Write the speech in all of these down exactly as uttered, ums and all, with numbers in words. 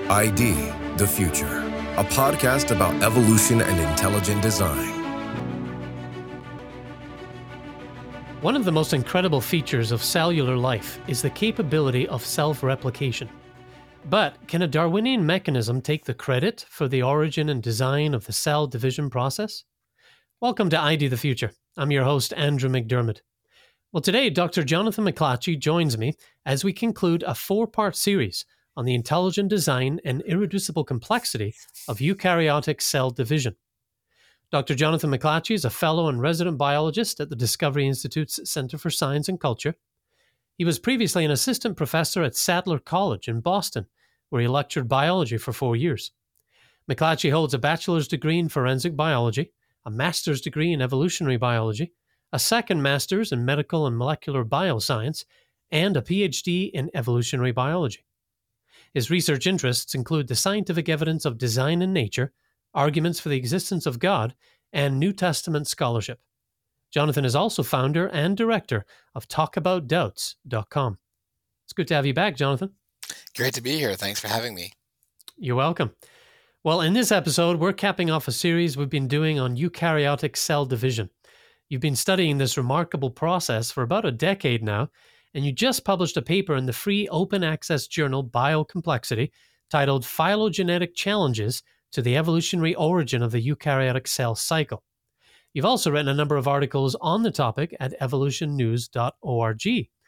I D, The Future, a podcast about evolution and intelligent design. One of the most incredible features of cellular life is the capability of self-replication. But can a Darwinian mechanism take the credit for the origin and design of the cell division process? Welcome to I D The Future. I'm your host, Andrew McDermott. Well, today, Doctor Jonathan McClatchy joins me as we conclude a four-part series on the intelligent design and irreducible complexity of eukaryotic cell division. Doctor Jonathan McClatchy is a fellow and resident biologist at the Discovery Institute's Center for Science and Culture. He was previously an assistant professor at Sadler College in Boston, where he lectured biology for four years. McClatchy holds a bachelor's degree in forensic biology, a master's degree in evolutionary biology, a second master's in medical and molecular bioscience, and a P H D in evolutionary biology. His research interests include the scientific evidence of design in nature, arguments for the existence of God, and New Testament scholarship. Jonathan is also founder and director of talk about doubts dot com. It's good to have you back, Jonathan. Great to be here. Thanks for having me. You're welcome. Well, in this episode, we're capping off a series we've been doing on eukaryotic cell division. You've been studying this remarkable process for about a decade now, and you just published a paper in the free open access journal Biocomplexity titled Phylogenetic Challenges to the Evolutionary Origin of the Eukaryotic Cell Cycle. You've also written a number of articles on the topic at evolution news dot org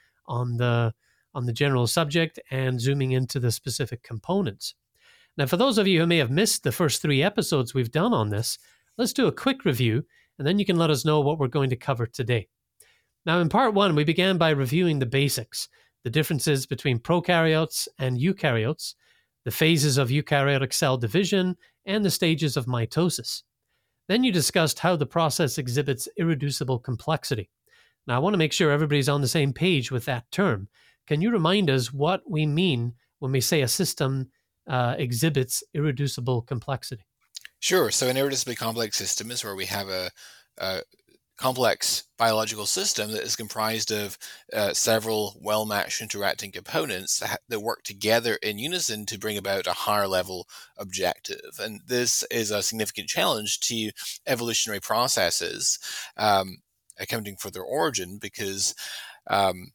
on the, on the general subject and zooming into the specific components. Now, for those of you who may have missed the first three episodes we've done on this, let's do a quick review, and then you can let us know what we're going to cover today. Now, in part one, we began by reviewing the basics, the differences between prokaryotes and eukaryotes, the phases of eukaryotic cell division, and the stages of mitosis. Then you discussed how the process exhibits irreducible complexity. Now, I want to make sure everybody's on the same page with that term. Can you remind us what we mean when we say a system uh, exhibits irreducible complexity? Sure. So an irreducibly complex system is where we have a, a complex biological system that is comprised of uh, several well-matched interacting components that, ha- that work together in unison to bring about a higher level objective. And this is a significant challenge to evolutionary processes, um, accounting for their origin, because um,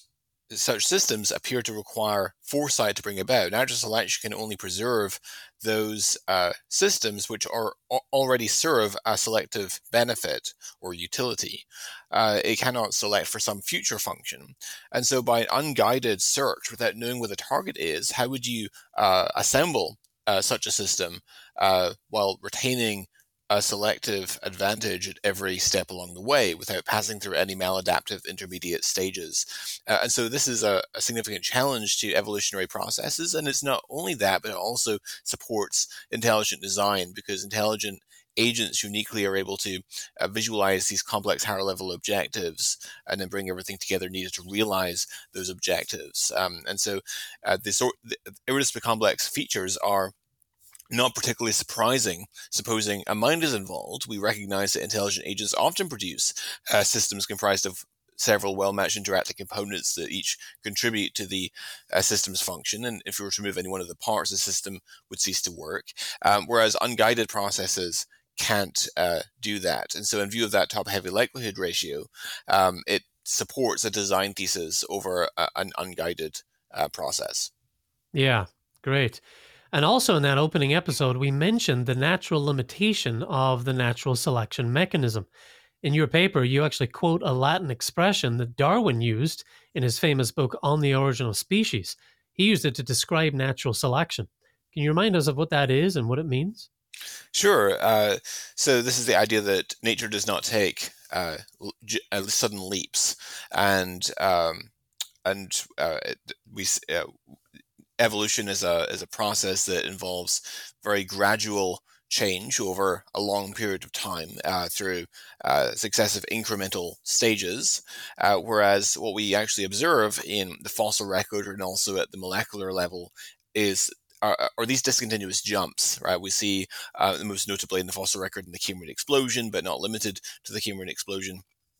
such systems appear to require foresight to bring about. Natural selection can only preserve those uh, systems which are already serve a selective benefit or utility. Uh, it cannot select for some future function. And so by an unguided search without knowing what the target is, how would you uh, assemble uh, such a system uh, while retaining a selective advantage at every step along the way without passing through any maladaptive intermediate stages? Uh, and so this is a, a significant challenge to evolutionary processes. And it's not only that, but it also supports intelligent design, because intelligent agents uniquely are able to uh, visualize these complex higher level objectives and then bring everything together needed to realize those objectives. Um, and so uh, the, sort, the irreducibly complex features are not particularly surprising. Supposing a mind is involved, we recognize that intelligent agents often produce uh, systems comprised of several well-matched interacting components that each contribute to the uh, system's function. And if we were to remove any one of the parts, the system would cease to work. Um, whereas unguided processes can't uh, do that. And so in view of that top-heavy likelihood ratio, um, it supports a design thesis over a, an unguided uh, process. Yeah, great. And also in that opening episode, we mentioned the natural limitation of the natural selection mechanism. In your paper, you actually quote a Latin expression that Darwin used in his famous book, On the Origin of Species. He used it to describe natural selection. Can you remind us of what that is and what it means? Sure. Uh, so this is the idea that nature does not take uh, uh, sudden leaps, and um, and uh, we. Uh, Evolution is a is a process that involves very gradual change over a long period of time uh, through uh, successive incremental stages, uh, whereas what we actually observe in the fossil record and also at the molecular level is are, are these discontinuous jumps, right? We see uh, most notably in the fossil record in the Cambrian explosion, but not limited to the Cambrian explosion.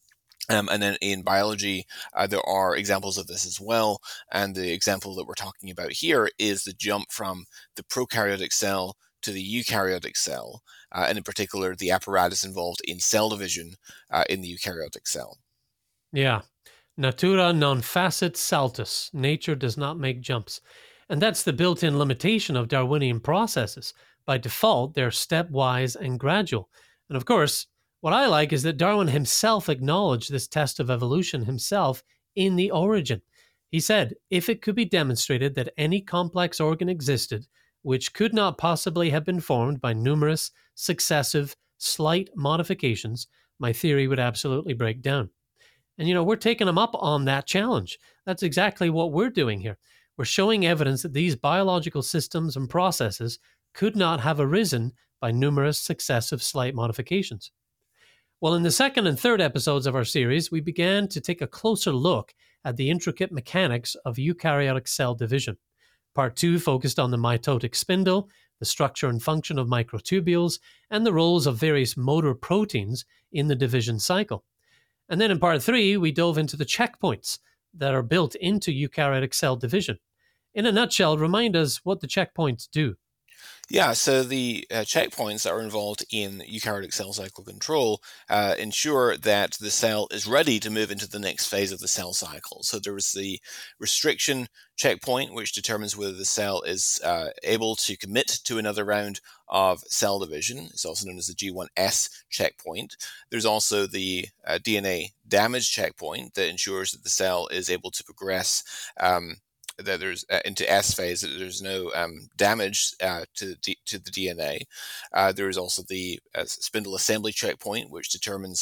Um, and then in biology, uh, there are examples of this as well. And the example that we're talking about here is the jump from the prokaryotic cell to the eukaryotic cell, uh, and in particular, the apparatus involved in cell division uh, in the eukaryotic cell. Yeah. Natura non facit saltus. Nature does not make jumps. And that's the built-in limitation of Darwinian processes. By default, they're stepwise and gradual. And of course, what I like is that Darwin himself acknowledged this test of evolution himself in The Origin. He said, if it could be demonstrated that any complex organ existed which could not possibly have been formed by numerous, successive, slight modifications, my theory would absolutely break down. And, you know, we're taking them up on that challenge. That's exactly what we're doing here. We're showing evidence that these biological systems and processes could not have arisen by numerous successive slight modifications. Well, in the second and third episodes of our series, we began to take a closer look at the intricate mechanics of eukaryotic cell division. Part two focused on the mitotic spindle, the structure and function of microtubules, and the roles of various motor proteins in the division cycle. And then in part three, we dove into the checkpoints that are built into eukaryotic cell division. In a nutshell, remind us what the checkpoints do. Yeah, so the uh, checkpoints that are involved in eukaryotic cell cycle control uh, ensure that the cell is ready to move into the next phase of the cell cycle. So there is the restriction checkpoint, which determines whether the cell is uh, able to commit to another round of cell division. It's also known as the G one S checkpoint. There's also the uh, D N A damage checkpoint that ensures that the cell is able to progress um, that there's uh, into S phase, that there's no um, damage uh, to, the, to the D N A. Uh, there is also the uh, spindle assembly checkpoint, which determines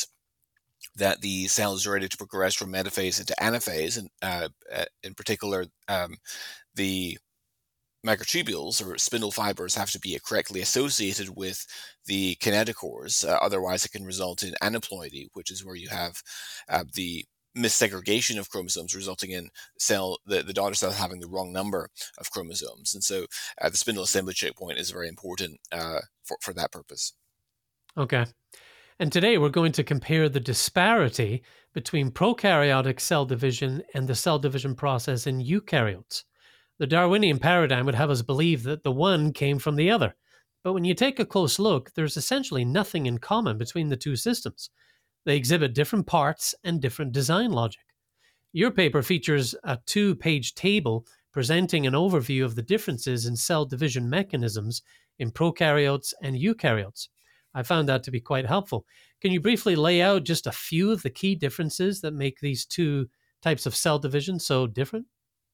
that the cell is ready to progress from metaphase into anaphase, and uh, in particular, um, the microtubules or spindle fibers have to be correctly associated with the kinetochores. Uh, otherwise, it can result in aneuploidy, which is where you have uh, the missegregation of chromosomes, resulting in cell the, the daughter cell having the wrong number of chromosomes. And so uh, the spindle assembly checkpoint is very important uh, for, for that purpose. Okay. And today we're going to compare the disparity between prokaryotic cell division and the cell division process in eukaryotes. The Darwinian paradigm would have us believe that the one came from the other. But when you take a close look, there's essentially nothing in common between the two systems. They exhibit different parts and different design logic. Your paper features a two-page table presenting an overview of the differences in cell division mechanisms in prokaryotes and eukaryotes. I found that to be quite helpful. Can you briefly lay out just a few of the key differences that make these two types of cell division so different?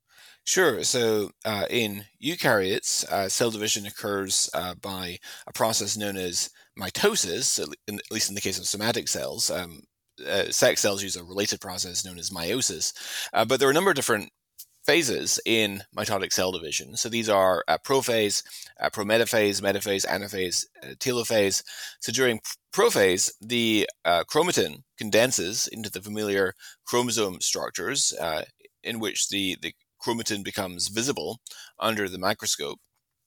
Sure. So uh, in eukaryotes, uh, cell division occurs uh, by a process known as mitosis, at, in, at least in the case of somatic cells. Um, uh, sex cells use a related process known as meiosis. Uh, but there are a number of different phases in mitotic cell division. So these are uh, prophase, uh, prometaphase, metaphase, anaphase, uh, telophase. So during prophase, the uh, chromatin condenses into the familiar chromosome structures uh, in which the, the chromatin becomes visible under the microscope.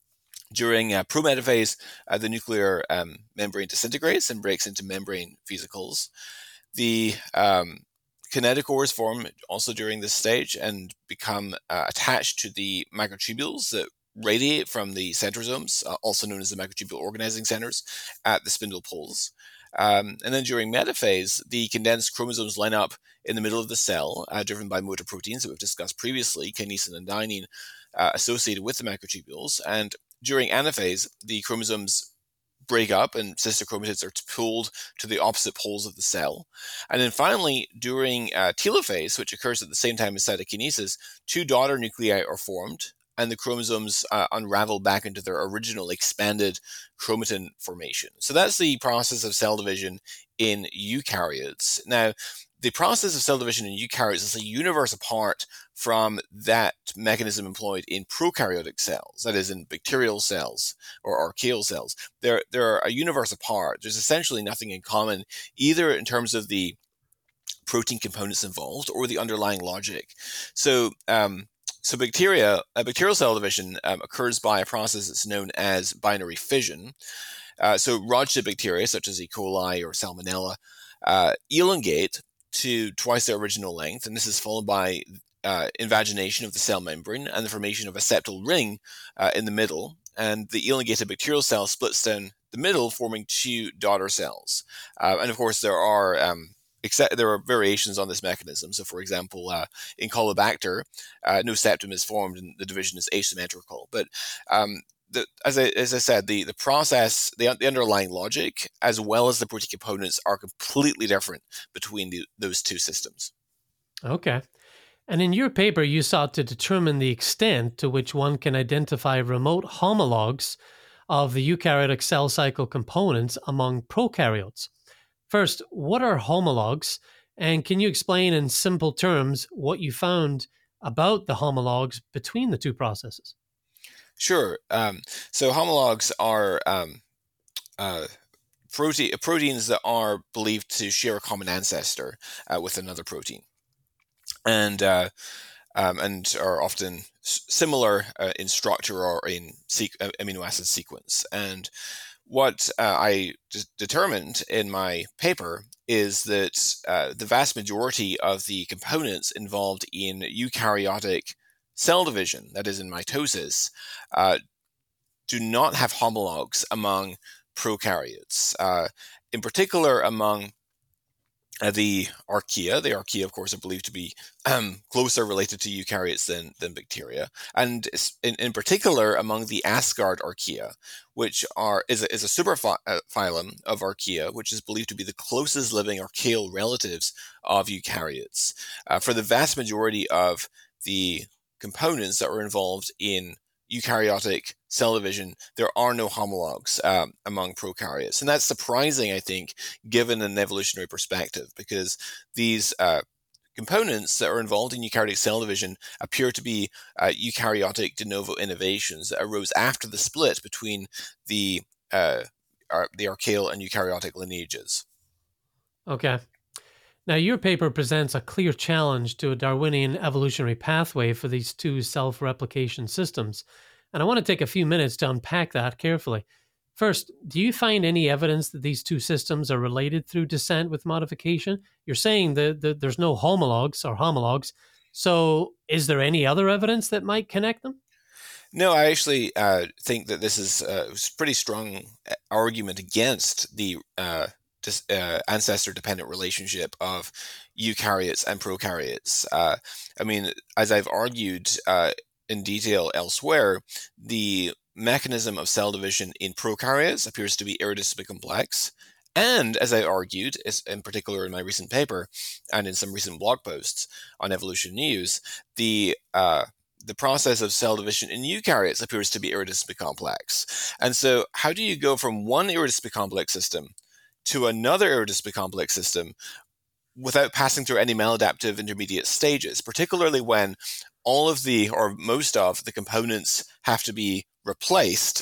During uh, prometaphase, uh, the nuclear um, membrane disintegrates and breaks into membrane vesicles. The um, kinetochores form also during this stage and become uh, attached to the microtubules that radiate from the centrosomes, uh, also known as the microtubule organizing centers, at the spindle poles. Um, and then during metaphase, the condensed chromosomes line up in the middle of the cell, uh, driven by motor proteins that we've discussed previously, kinesin and dynein, uh, associated with the microtubules. And during anaphase, the chromosomes break up and sister chromatids are pulled to the opposite poles of the cell. And then finally, during uh, telophase, which occurs at the same time as cytokinesis, two daughter nuclei are formed, and the chromosomes uh, unravel back into their original expanded chromatin formation. So that's the process of cell division in eukaryotes. Now, the process of cell division in eukaryotes is a universe apart from that mechanism employed in prokaryotic cells, that is, in bacterial cells or archaeal cells. They're, they're a universe apart. There's essentially nothing in common, either in terms of the protein components involved or the underlying logic. So, um, So bacteria, uh, bacterial cell division um, occurs by a process that's known as binary fission. Uh, so rodshed bacteria, such as E. coli or Salmonella, uh, elongate to twice their original length, and this is followed by uh, invagination of the cell membrane and the formation of a septal ring uh, in the middle, and the elongated bacterial cell splits down the middle, forming two daughter cells. Uh, and of course, there are um, except there are variations on this mechanism. So, for example, uh, in Caulobacter, uh, no septum is formed, and the division is asymmetrical. But um, the, as I as I said, the the process, the, the underlying logic, as well as the protein components, are completely different between the, those two systems. Okay. And in your paper, you sought to determine the extent to which one can identify remote homologs of the eukaryotic cell cycle components among prokaryotes. First, what are homologs? And can you explain in simple terms what you found about the homologs between the two processes? Sure. Um, so homologs are um, uh, protein, proteins that are believed to share a common ancestor uh, with another protein, and uh, um, and are often s- similar uh, in structure or in sequ- uh, amino acid sequence. And what uh, I d- determined in my paper is that uh, the vast majority of the components involved in eukaryotic cell division, that is in mitosis, uh, do not have homologs among prokaryotes. Uh, in particular, among uh, the archaea. The archaea, of course, are believed to be um, closer related to eukaryotes than, than bacteria. And in, in particular, among the Asgard archaea, which are is a, is a superphylum of archaea, which is believed to be the closest living archaeal relatives of eukaryotes. Uh, for the vast majority of the components that are involved in eukaryotic cell division, there are no homologs um, among prokaryotes. And that's surprising, I think, given an evolutionary perspective, because these uh, components that are involved in eukaryotic cell division appear to be uh, eukaryotic de novo innovations that arose after the split between the, uh, ar- the archaeal and eukaryotic lineages. Okay. Now, your paper presents a clear challenge to a Darwinian evolutionary pathway for these two self-replication systems, and I want to take a few minutes to unpack that carefully. First, do you find any evidence that these two systems are related through descent with modification? You're saying that, that there's no homologs or homologs, so is there any other evidence that might connect them? No, I actually uh, think that this is a pretty strong argument against the uh, Uh, ancestor-dependent relationship of eukaryotes and prokaryotes. Uh, I mean, as I've argued uh, in detail elsewhere, the mechanism of cell division in prokaryotes appears to be irreducibly complex. And as I argued, in particular in my recent paper and in some recent blog posts on Evolution News, the uh, the process of cell division in eukaryotes appears to be irreducibly complex. And so how do you go from one irreducibly complex system to another irreducibly complex system without passing through any maladaptive intermediate stages, particularly when all of the, or most of, the components have to be replaced.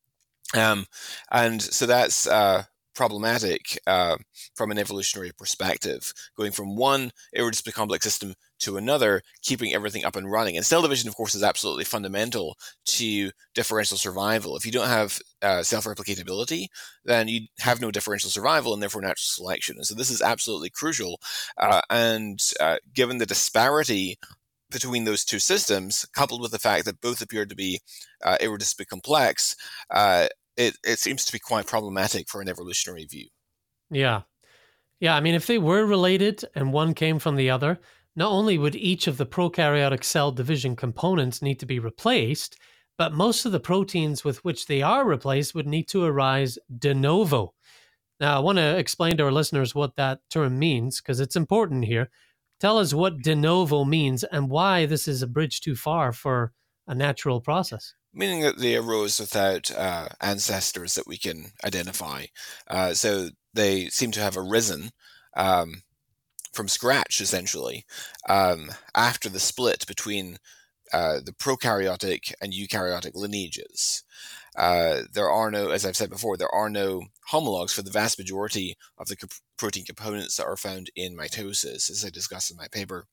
Um, and so that's uh, problematic uh, from an evolutionary perspective, going from one irreducibly complex system to another, keeping everything up and running. And cell division, of course, is absolutely fundamental to differential survival. If you don't have uh, self-replicatability, then you have no differential survival and therefore natural selection. And so this is absolutely crucial. Uh, and uh, given the disparity between those two systems, coupled with the fact that both appear to be uh, irreducibly complex, uh, it, it seems to be quite problematic for an evolutionary view. Yeah. Yeah, I mean, if they were related and one came from the other, not only would each of the prokaryotic cell division components need to be replaced, but most of the proteins with which they are replaced would need to arise de novo. Now, I want to explain to our listeners what that term means, because it's important here. Tell us what de novo means and why this is a bridge too far for a natural process. Meaning that they arose without uh, ancestors that we can identify. Uh, so they seem to have arisen um, from scratch, essentially, um, after the split between uh, the prokaryotic and eukaryotic lineages. Uh, there are no, as I've said before, there are no homologs for the vast majority of the co- protein components that are found in mitosis, as I discussed in my paper.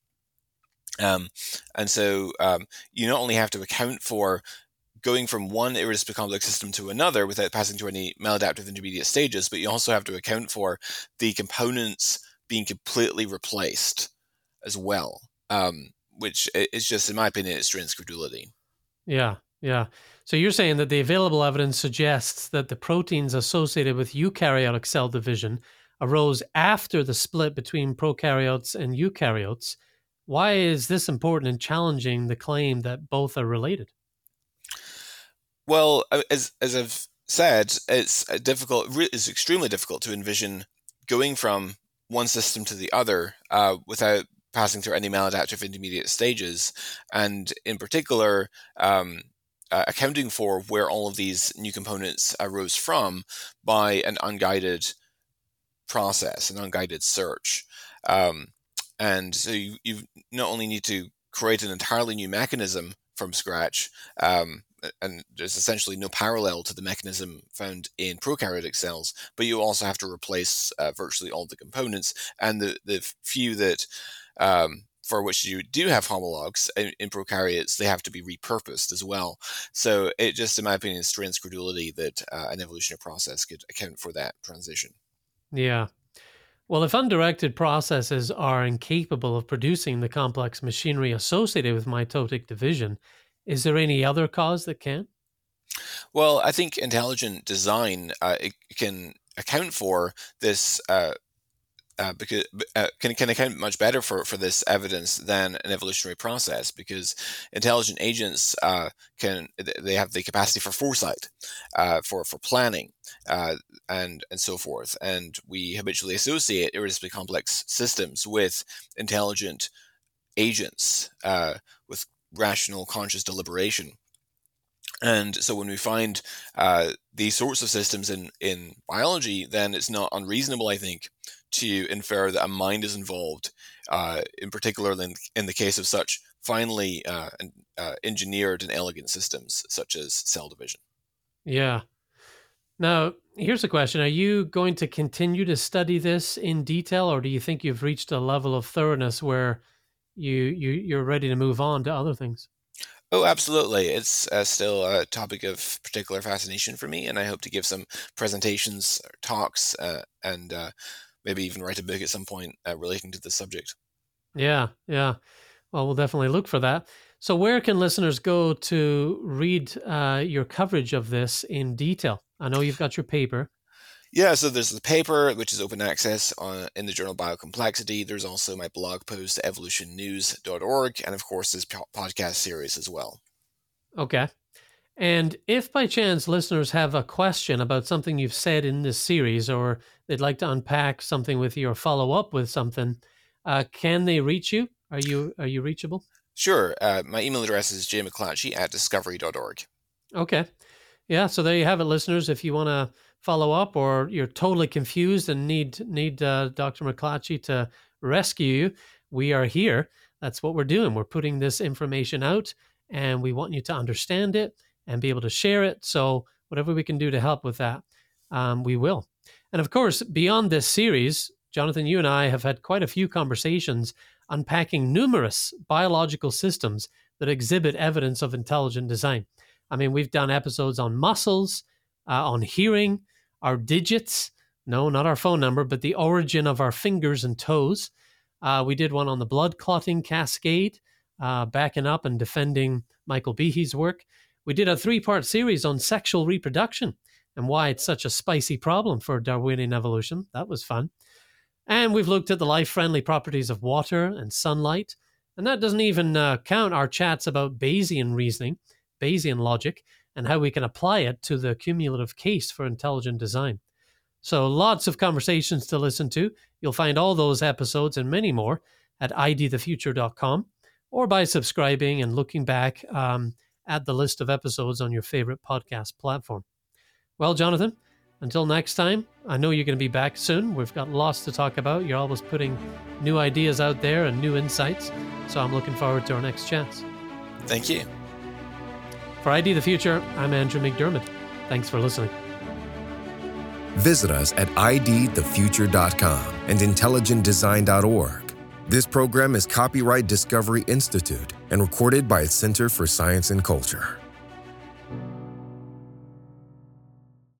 Um, and so um, you not only have to account for going from one irreducibly complex system to another without passing through any maladaptive intermediate stages, but you also have to account for the components being completely replaced as well, um, which is just, in my opinion, extreme credulity. Yeah, yeah. So you're saying that the available evidence suggests that the proteins associated with eukaryotic cell division arose after the split between prokaryotes and eukaryotes. Why is this important in challenging the claim that both are related? Well, as as I've said, it's difficult. It's extremely difficult to envision going from one system to the other uh, without passing through any maladaptive intermediate stages, and in particular, um, uh, accounting for where all of these new components arose from by an unguided process, an unguided search. Um, and so you, you not only need to create an entirely new mechanism from scratch, um, and there's essentially no parallel to the mechanism found in prokaryotic cells, but you also have to replace uh, virtually all the components, and the, the few that um, for which you do have homologs in, in prokaryotes, they have to be repurposed as well. So it just, in my opinion, strains credulity that uh, an evolutionary process could account for that transition. Yeah. Well, if undirected processes are incapable of producing the complex machinery associated with mitotic division, is there any other cause that can? Well, I think intelligent design uh, it can account for this uh, uh, because uh, can can account much better for, for this evidence than an evolutionary process, because intelligent agents uh, can they have the capacity for foresight, uh, for for planning, uh, and and so forth. And we habitually associate irreducibly complex systems with intelligent agents, uh, with rational, conscious deliberation. And so when we find uh, these sorts of systems in, in biology, then it's not unreasonable, I think, to infer that a mind is involved, uh, in particular in, in the case of such finely uh, uh, engineered and elegant systems, such as cell division. Yeah. Now, here's a question. Are you going to continue to study this in detail, or do you think you've reached a level of thoroughness where you, you, you're ready to move on to other things? Oh, absolutely. It's uh, still a topic of particular fascination for me, and I hope to give some presentations, talks, uh, and uh, maybe even write a book at some point uh, relating to this subject. Yeah, yeah. Well, we'll definitely look for that. So where can listeners go to read uh, your coverage of this in detail? I know you've got your paper. Yeah, so there's the paper, which is open access on, in the journal Biocomplexity. There's also my blog post, evolution news dot org, and of course this po- podcast series as well. Okay. And if by chance listeners have a question about something you've said in this series, or they'd like to unpack something with you or follow up with something, uh, can they reach you? Are you are you reachable? Sure. Uh, my email address is j mcclatchy at discovery dot org. Okay. Yeah, so there you have it, listeners. If you want to follow up, or you're totally confused and need need uh, Doctor McClatchy to rescue you, we are here. That's what we're doing. We're putting this information out, and we want you to understand it and be able to share it. So whatever we can do to help with that, um, we will. And of course, beyond this series, Jonathan, you and I have had quite a few conversations unpacking numerous biological systems that exhibit evidence of intelligent design. I mean, we've done episodes on muscles, uh, on hearing, our digits. No, not our phone number, but the origin of our fingers and toes. Uh, we did one on the blood clotting cascade, uh, backing up and defending Michael Behe's work. We did a three-part series on sexual reproduction and why it's such a spicy problem for Darwinian evolution. That was fun. And we've looked at the life-friendly properties of water and sunlight. And that doesn't even uh, count our chats about Bayesian reasoning, Bayesian logic, and how we can apply it to the cumulative case for intelligent design. So lots of conversations to listen to. You'll find all those episodes and many more at I D the future dot com, or by subscribing and looking back um, at the list of episodes on your favorite podcast platform. Well, Jonathan, until next time, I know you're going to be back soon. We've got lots to talk about. You're always putting new ideas out there and new insights. So I'm looking forward to our next chance. Thank you. For I D the Future, I'm Andrew McDermott. Thanks for listening. Visit us at I D the future dot com and intelligent design dot org. This program is copyright Discovery Institute and recorded by its Center for Science and Culture.